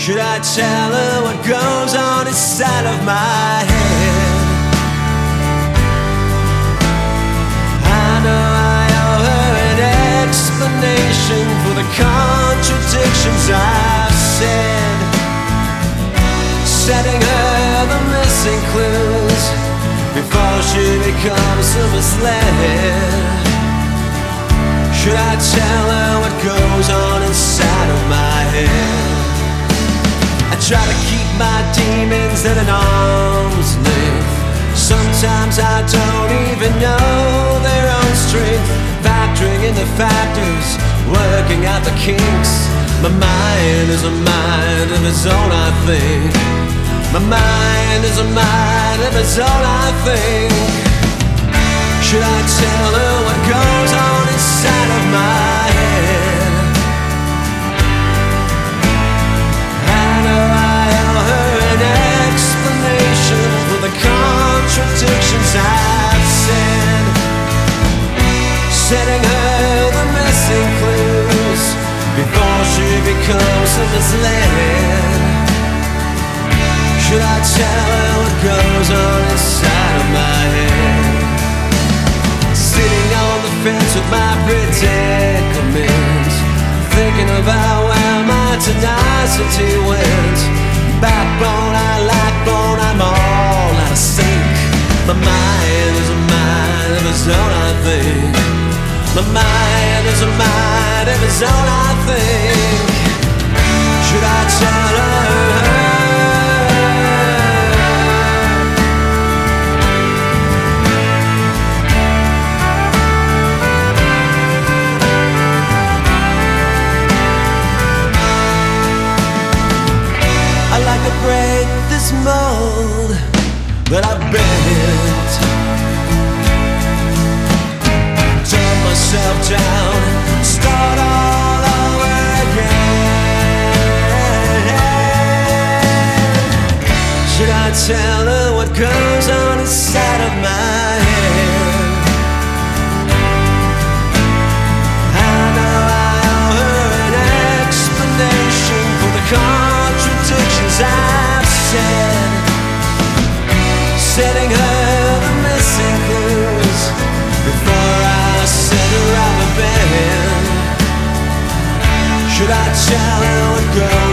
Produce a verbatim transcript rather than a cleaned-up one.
Should I tell her what goes on inside of my head? I know I owe her an explanation for the contradictions I've said, setting her the missing clues before she becomes so misled. Should I tell her what goes on inside of my head? I try to keep my demons at an arm's length. Sometimes I don't even know their own strength, factoring in the factors, working out the kinks. My mind is a mind of its own, I think. My mind is a mind of its own, I think. Should I tell her what goes on inside of my head? I know I owe her an explanation for the contradictions I've said, setting her the missing clues before she becomes so misled. Should I tell her what goes on inside of my head? Sitting on the fence with my predicament, thinking about where my tenacity went. Backbone, I like bone, I'm all out of sync. My mind is a mind of its own, I think. My mind is a mind of its own, I think. Should I tell her? Break this mold that I've bent, turn myself down, start all over again. Should I tell her what goes on inside of my head? I know I owe her an explanation for the contradictions I've said, setting her the missing clues before I set her out of bed. Should I tell her what goes